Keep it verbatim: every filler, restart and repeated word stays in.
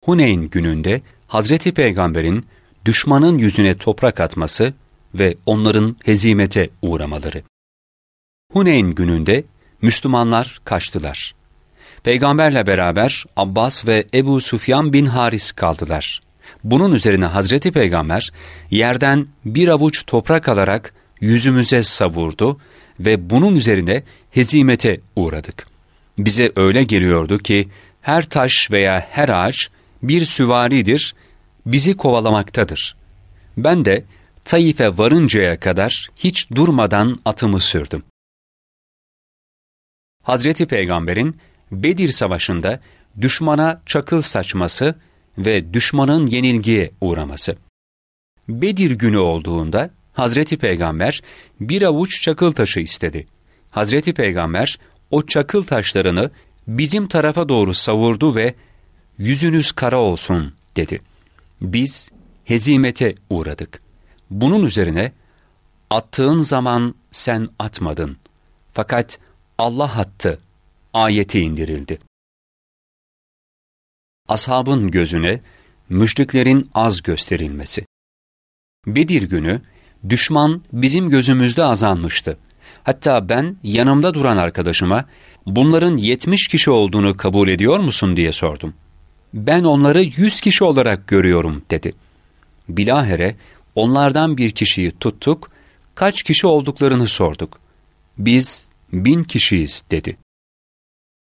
Huneyn gününde Hazreti Peygamber'in düşmanın yüzüne toprak atması ve onların hezimete uğramaları. Huneyn gününde Müslümanlar kaçtılar. Peygamberle beraber Abbas ve Ebu Süfyan bin Haris kaldılar. Bunun üzerine Hazreti Peygamber yerden bir avuç toprak alarak yüzümüze savurdu ve bunun üzerine hezimete uğradık. Bize öyle geliyordu ki her taş veya her ağaç bir süvaridir, bizi kovalamaktadır. Ben de Taif'e varıncaya kadar hiç durmadan atımı sürdüm. Hazreti Peygamber'in Bedir Savaşı'nda düşmana çakıl saçması ve düşmanın yenilgiye uğraması. Bedir günü olduğunda Hazreti Peygamber bir avuç çakıl taşı istedi. Hazreti Peygamber o çakıl taşlarını bizim tarafa doğru savurdu ve "Yüzünüz kara olsun" dedi. Biz hezimete uğradık. Bunun üzerine "Attığın zaman sen atmadın, fakat Allah attı" ayeti indirildi. Ashabın gözüne müşriklerin az gösterilmesi. Bedir günü düşman bizim gözümüzde azalmıştı. Hatta ben yanımda duran arkadaşıma "Bunların yetmiş kişi olduğunu kabul ediyor musun?" diye sordum. "Ben onları yüz kişi olarak görüyorum" dedi. Bilahare onlardan bir kişiyi tuttuk, kaç kişi olduklarını sorduk. "Biz bin kişiyiz" dedi.